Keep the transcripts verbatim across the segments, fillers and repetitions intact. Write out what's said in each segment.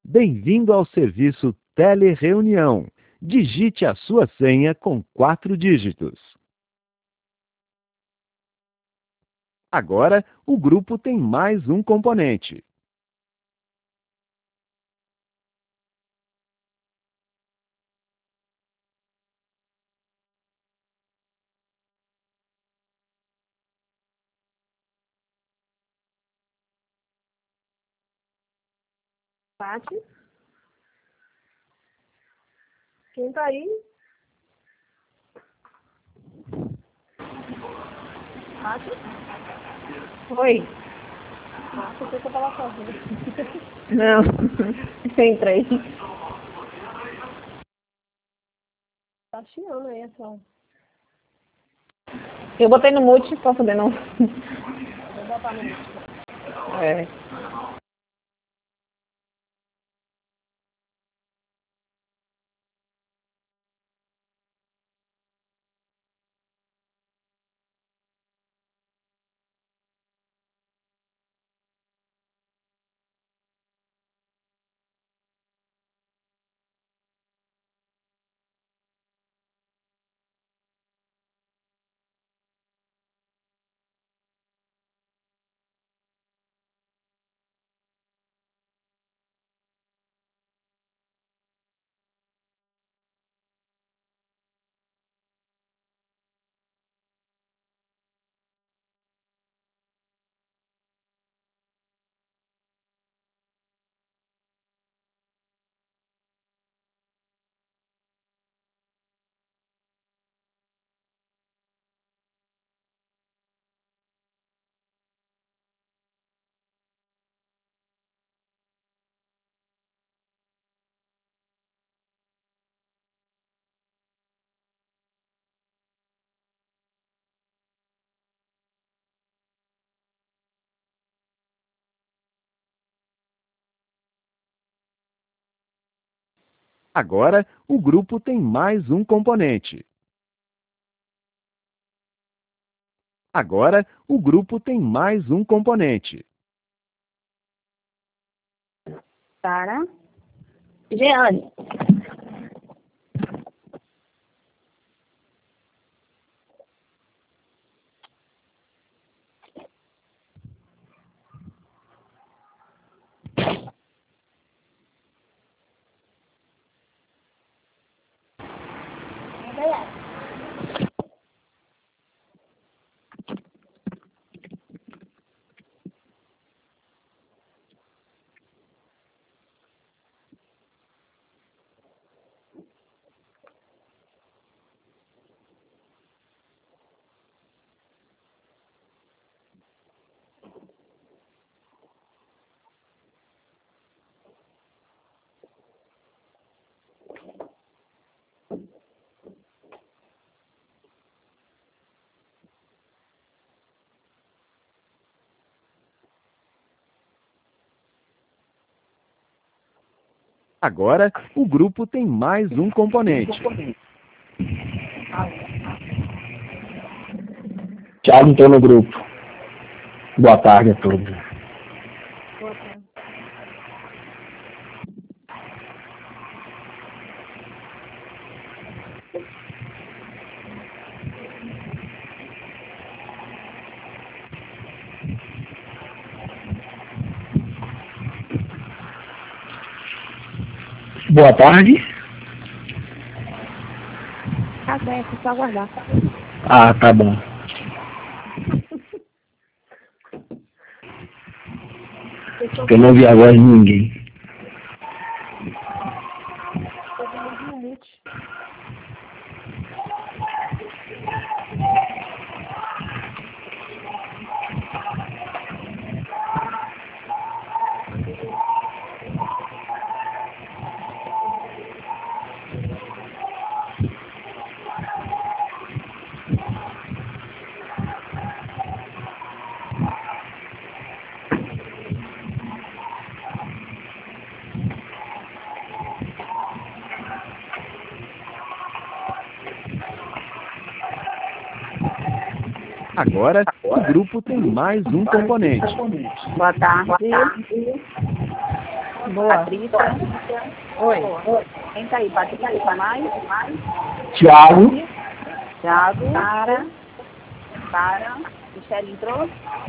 Bem-vindo ao serviço Telereunião. Digite a sua senha com quatro dígitos. Agora, o grupo tem mais um componente. Pati? Quem tá aí? Pati? Oi. Ah, você quer falar sozinha? Não. Entrei. Tá chiando aí, essa. Eu botei no mute pra poder não. Vou botar no mute. É. Agora, o grupo tem mais um componente. Agora, o grupo tem mais um componente. Sara? Jeane. Agora, o grupo tem mais um componente. Thiago entrou no grupo. Boa tarde a todos. Boa tarde. Boa tarde. Tá certo, só aguardar. Ah, tá bom. Porque eu não ouvi a voz de ninguém. Todo mundo no mute. Agora, o grupo tem mais um componente. Boa tarde. Boa. Patrícia. Oi. Quem tá aí? Patrícia, mais? Tiago. Thiago. Para. Para. Michele entrou?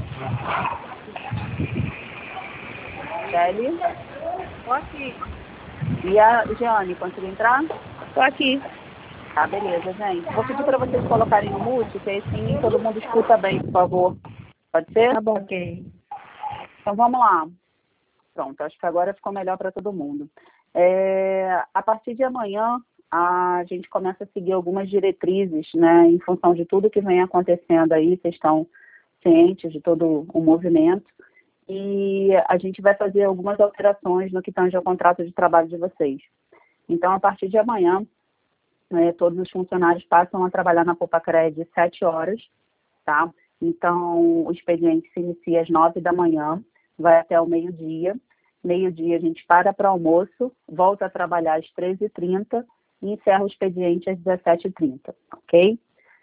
Michele. Tô aqui. E a Jeane, conseguiu entrar? Tô aqui. Tá, beleza, gente. Vou pedir para vocês colocarem no mute, que aí assim todo mundo escuta bem, por favor. Pode ser? Tá bom. Ok. Então vamos lá. Pronto, acho que agora ficou melhor para todo mundo. É, a partir de amanhã, a gente começa a seguir algumas diretrizes, né, em função de tudo que vem acontecendo aí, vocês estão cientes de todo o movimento, e a gente vai fazer algumas alterações no que tange ao contrato de trabalho de vocês. Então, a partir de amanhã, é, todos os funcionários passam a trabalhar na Popacred sete horas, tá? Então, o expediente se inicia às nove da manhã, vai até o meio-dia. Meio-dia a gente para para almoço, volta a trabalhar às treze e trinta e encerra o expediente às dezessete e trinta, ok?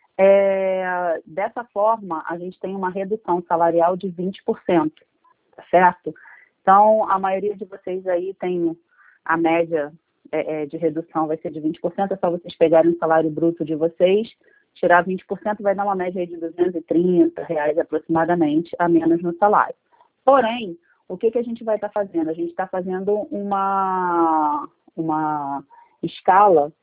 É, dessa forma, a gente tem uma redução salarial de vinte por cento, tá certo? Então, a maioria de vocês aí tem a média é, de redução vai ser de vinte por cento, é só vocês pegarem o salário bruto de vocês, tirar vinte por cento vai dar uma média aí de duzentos e trinta reais aproximadamente a menos no salário. Porém, o que, que a gente vai estar tá fazendo? A gente está fazendo uma, uma escala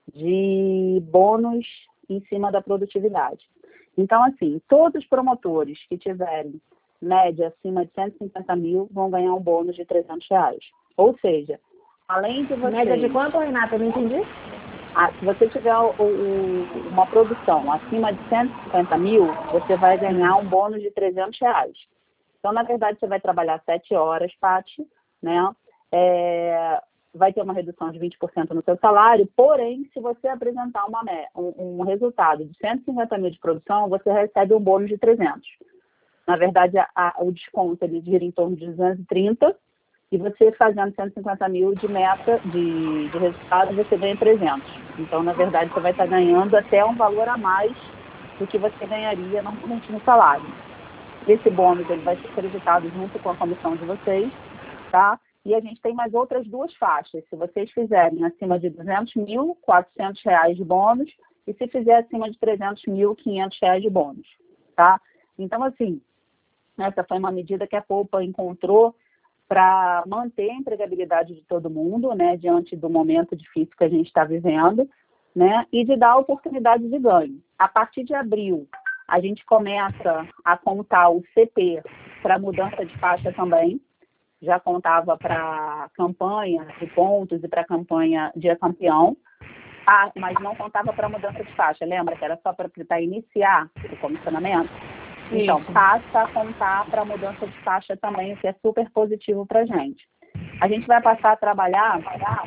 de bônus em cima da produtividade. Então, assim, todos os promotores que tiverem média acima de cento e cinquenta mil vão ganhar um bônus de trezentos reais. Ou seja, além de você... Média de quanto, Renata? Eu não entendi. Ah, se você tiver o, o, uma produção acima de cento e cinquenta mil, você vai ganhar um bônus de trezentos reais. Então, na verdade, você vai trabalhar sete horas, Paty, né? É, vai ter uma redução de vinte por cento no seu salário, porém, se você apresentar uma, um, um resultado de cento e cinquenta mil de produção, você recebe um bônus de trezentos. Na verdade, a, a, o desconto ele gira em torno de duzentos e trinta, e você fazendo cento e cinquenta mil de meta, de, de resultado, você ganha trezentos. Então, na verdade, você vai estar ganhando até um valor a mais do que você ganharia normalmente no salário. Esse bônus ele vai ser creditado junto com a comissão de vocês, tá? E a gente tem mais outras duas faixas. Se vocês fizerem acima de duzentos mil, quatrocentos reais de bônus, e se fizer acima de trezentos mil, quinhentos reais de bônus, tá? Então, assim, essa foi uma medida que a Poupa encontrou para manter a empregabilidade de todo mundo, né, diante do momento difícil que a gente está vivendo, né, e de dar oportunidade de ganho. A partir de abril, a gente começa a contar o C P para mudança de faixa também. Já contava para campanha de pontos e para campanha Dia Campeão, ah, mas não contava para mudança de faixa. Lembra que era só para iniciar o comissionamento? Então, Isso. passa a contar para mudança de faixa também, o que é super positivo para a gente. A gente vai passar a trabalhar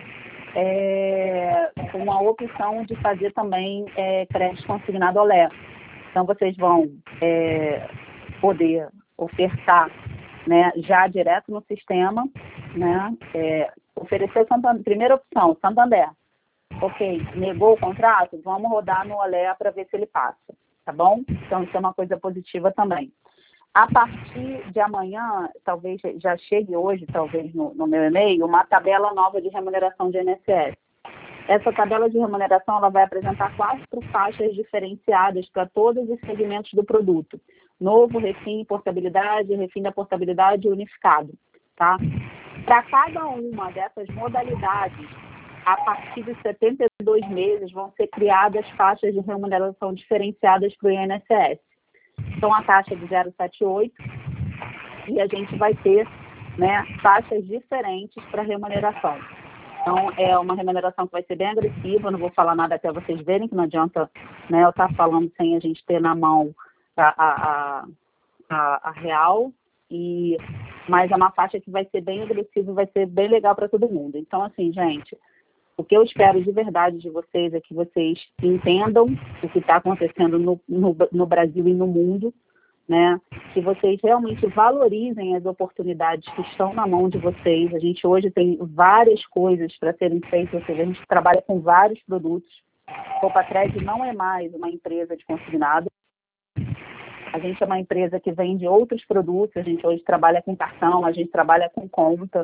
é, com a opção de fazer também é, crédito consignado Olé. Então, vocês vão é, poder ofertar, né, já direto no sistema, né, é, oferecer, Santander, primeira opção, Santander. Ok, negou o contrato? Vamos rodar no Olé para ver se ele passa, tá bom? Então, isso é uma coisa positiva também. A partir de amanhã, talvez já chegue hoje, talvez no, no meu e-mail, uma tabela nova de remuneração de I N S S. Essa tabela de remuneração ela vai apresentar quatro faixas diferenciadas para todos os segmentos do produto. Novo, refim, portabilidade, refim da portabilidade unificado. Tá? Para cada uma dessas modalidades, a partir de setenta e dois meses, vão ser criadas faixas de remuneração diferenciadas para o I N S S. Então, a taxa de zero vírgula setenta e oito e a gente vai ter, né, taxas diferentes para remuneração. Então, é uma remuneração que vai ser bem agressiva, não vou falar nada até vocês verem, que não adianta, né, eu estar falando sem a gente ter na mão a, a, a, a real, e, mas é uma faixa que vai ser bem agressiva e vai ser bem legal para todo mundo. Então, assim, gente, o que eu espero de verdade de vocês é que vocês entendam o que está acontecendo no, no, no Brasil e no mundo, né? Que vocês realmente valorizem as oportunidades que estão na mão de vocês. A gente hoje tem várias coisas para serem feitas, ou seja, a gente trabalha com vários produtos. A Popacred não é mais uma empresa de consignado. A gente é uma empresa que vende outros produtos, a gente hoje trabalha com cartão, a gente trabalha com conta,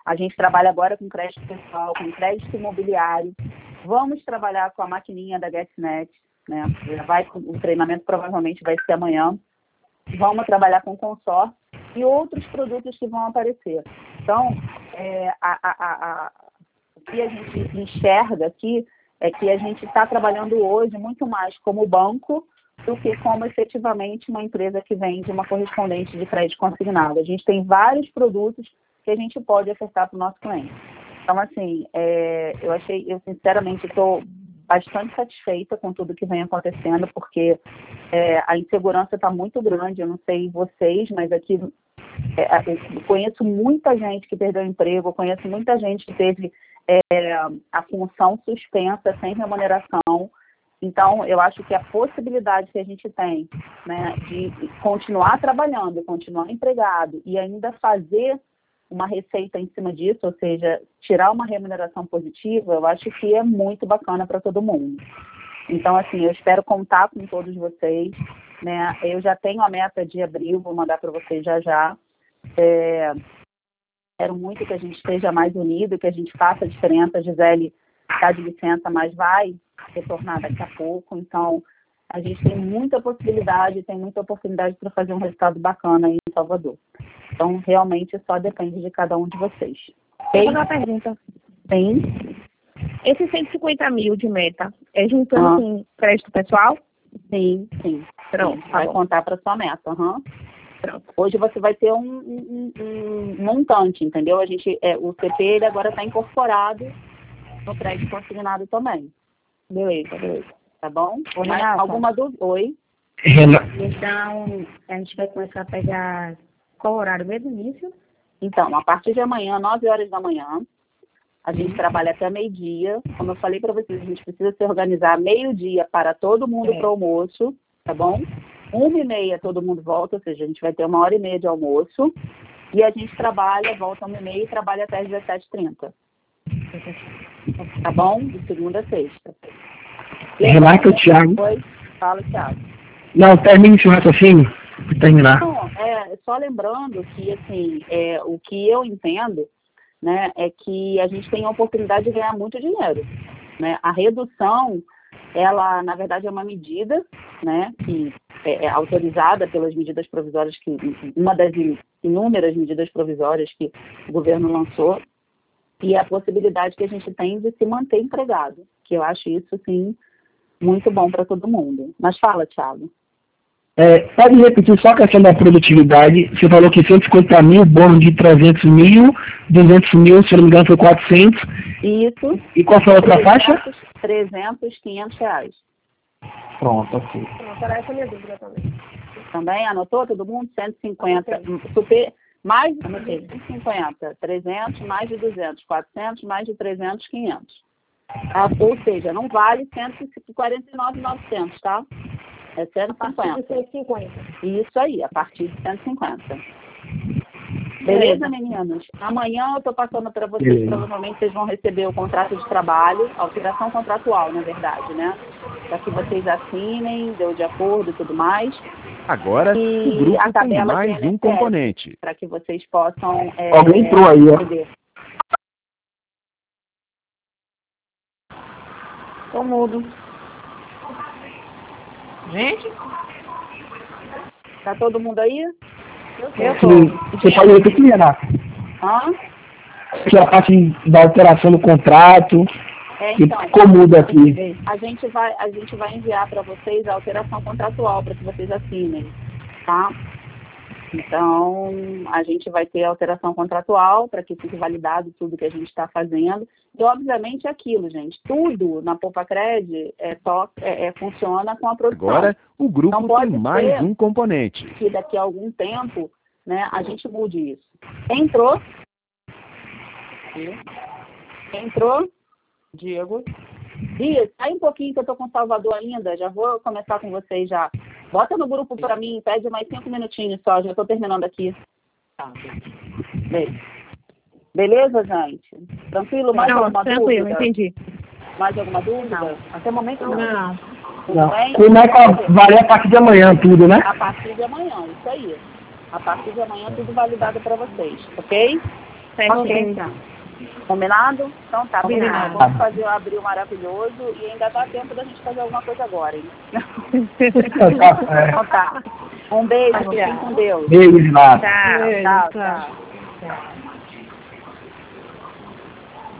A gente trabalha agora com crédito pessoal, com crédito imobiliário. Vamos trabalhar com a maquininha da GetNet, né? Já vai, o treinamento provavelmente vai ser amanhã. Vamos trabalhar com consórcio e outros produtos que vão aparecer. Então, é, a, a, a, o que a gente enxerga aqui é que a gente está trabalhando hoje muito mais como banco do que como efetivamente uma empresa que vende uma correspondente de crédito consignado. A gente tem vários produtos que a gente pode ofertar para o nosso cliente. Então, assim, é, eu achei, eu sinceramente estou bastante satisfeita com tudo que vem acontecendo, porque é, a insegurança está muito grande. Eu não sei vocês, mas aqui é, eu conheço muita gente que perdeu emprego, eu conheço muita gente que teve é, a função suspensa, sem remuneração. Então, eu acho que a possibilidade que a gente tem, né, de continuar trabalhando, continuar empregado e ainda fazer uma receita em cima disso, ou seja, tirar uma remuneração positiva, eu acho que é muito bacana para todo mundo. Então, assim, eu espero contar com todos vocês, né? Eu já tenho a meta de abril, vou mandar para vocês já já. É, quero muito que a gente esteja mais unido, que a gente faça a diferença. A Gisele está de licença, mas vai retornar daqui a pouco. Então, a gente tem muita possibilidade, tem muita oportunidade para fazer um resultado bacana aí em Salvador. Então, realmente, só depende de cada um de vocês. Tem uma pergunta. Sim. Esses cento e cinquenta mil de meta, é juntando Ah. com crédito pessoal? Sim, sim. Pronto, Sim, tá vai bom. contar para sua meta. Uhum. Pronto. Hoje você vai ter um, um, um montante, entendeu? A gente, é, o C P ele agora está incorporado no crédito consignado também. Beleza, beleza. Tá bom? Ô, Mais Renata. alguma dúvida? Oi? Renato, Então, a gente vai começar a pegar qual horário mesmo, início? Então, a partir de amanhã, nove horas da manhã, a gente trabalha até meio-dia. Como eu falei para vocês, a gente precisa se organizar meio-dia para todo mundo É. para o almoço, tá bom? Uma e meia todo mundo volta, ou seja, a gente vai ter uma hora e meia de almoço. E a gente trabalha, volta uma e meia e trabalha até às dezessete e trinta. Tá bom? De segunda a sexta. Renato ou Thiago? Depois, fala, Thiago. Não, termine seu raciocínio. Vou terminar. Não, é, só lembrando que, assim, é, o que eu entendo, né, é que a gente tem a oportunidade de ganhar muito dinheiro, né? A redução, ela, na verdade, é uma medida, né, que é, é autorizada pelas medidas provisórias, que uma das inúmeras medidas provisórias que o governo lançou, e a possibilidade que a gente tem de se manter empregado, que eu acho isso, sim, muito bom para todo mundo. Mas fala, Thiago. É, pode repetir só a questão da produtividade. Você falou que cento e cinquenta mil, bônus de trezentos mil, duzentos mil, se não me engano foi quatrocentos. Isso. E qual foi a outra faixa? trezentos, quinhentos reais. Pronto, ok. Pronto, era essa a minha dúvida também. Também anotou todo mundo? cento e cinquenta. Super, mais de cento e cinquenta. trezentos, mais de duzentos. quatrocentos, mais de trezentos, quinhentos. Ah, ou seja, não vale cento e quarenta e nove mil e novecentos, tá? É cento e cinquenta. cento e cinquenta. Isso aí, a partir de cento e cinquenta. Beleza, meninos? Amanhã eu estou passando para vocês, Beleza. provavelmente vocês vão receber o contrato de trabalho, alteração contratual, na verdade, né? Para que vocês assinem, deu de acordo e tudo mais. Agora, E o grupo a tem tabela mais de um componente. Para que vocês possam... É, Alguém entrou aí, ó. poder. Tô mudo. Gente? Tá todo mundo aí? Eu tô. Sim, você pode repetir, Renato? Hã? Que a parte da alteração do contrato, É, que então, ficou mudo aqui. a gente vai, a gente vai enviar para vocês a alteração contratual para que vocês assinem, tá? Então, a gente vai ter a alteração contratual para que fique validado tudo que a gente está fazendo. E, obviamente, aquilo, gente, tudo na Poupa-Cred é só, é, é, funciona com a produção. Agora, o grupo Não pode tem mais ser um componente. que daqui a algum tempo, né, a gente mude isso. Entrou? Entrou? Diego? Dias, sai um pouquinho que eu tô com o Salvador ainda, já vou começar com vocês já. Bota no grupo para mim, pede mais cinco minutinhos só, já tô terminando aqui. Tá. Beleza, Beleza gente? Tranquilo? Mais Não, alguma tranquilo, dúvida? entendi. Mais alguma dúvida? Não. Até o momento não. Não. Tudo Não. bem? Começa a valer a partir de amanhã tudo, né? A partir de amanhã, isso aí. A partir de amanhã tudo validado para vocês, ok? Ok, então. Combinado? Então tá, Combinado. vamos fazer o abril maravilhoso e ainda dá tempo da gente fazer alguma coisa agora, hein? Então tá. Um beijo, fiquem com Deus. Beijo, Nath. Tchau. Tchau, Tchau. tchau.